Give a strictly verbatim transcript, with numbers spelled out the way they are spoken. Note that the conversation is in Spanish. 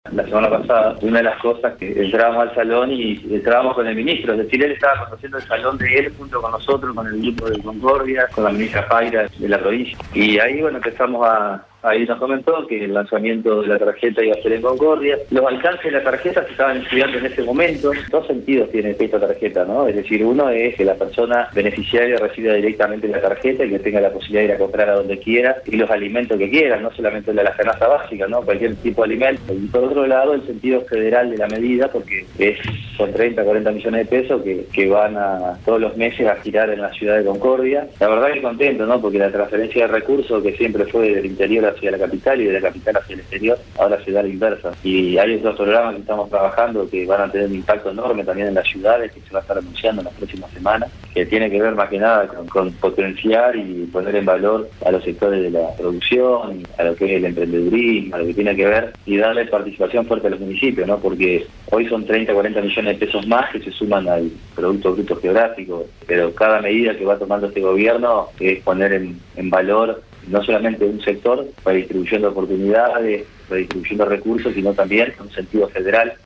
La semana pasada, una de las cosas que entrábamos al salón y entrábamos con el ministro, es decir, él estaba conociendo el salón de él junto con nosotros, con el grupo de Concordia, con la ministra Paira de la provincia. Y ahí, bueno, empezamos a... Ahí nos comentó que el lanzamiento de la tarjeta iba a ser en Concordia. Los alcances de la tarjeta se estaban estudiando en ese momento. Dos sentidos tiene esta tarjeta, ¿no? Es decir, uno es que la persona beneficiaria reciba directamente la tarjeta y que tenga la posibilidad de ir a comprar a donde quiera y los alimentos que quiera, no solamente la, la canasta básica, ¿no? Cualquier tipo de alimento. Y por otro lado, el sentido federal de la medida, porque es son treinta, cuarenta millones de pesos que, que van a todos los meses a girar en la ciudad de Concordia. La verdad que contento, ¿no? Porque la transferencia de recursos que siempre fue del interior hacia la capital y de la capital hacia el exterior, ahora se da la inversa. Y hay otros programas que estamos trabajando que van a tener un impacto enorme también en las ciudades, que se va a estar anunciando en las próximas semanas, que tiene que ver más que nada con, con potenciar y poner en valor a los sectores de la producción, a lo que es el emprendedurismo, a lo que tiene que ver, y darle participación fuerte a los municipios, ¿no? Porque hoy son treinta, cuarenta millones de pesos más que se suman al Producto Bruto Geográfico, pero cada medida que va tomando este gobierno es poner en, en valor no solamente un sector, redistribuyendo oportunidades, redistribuyendo recursos, sino también un sentido federal.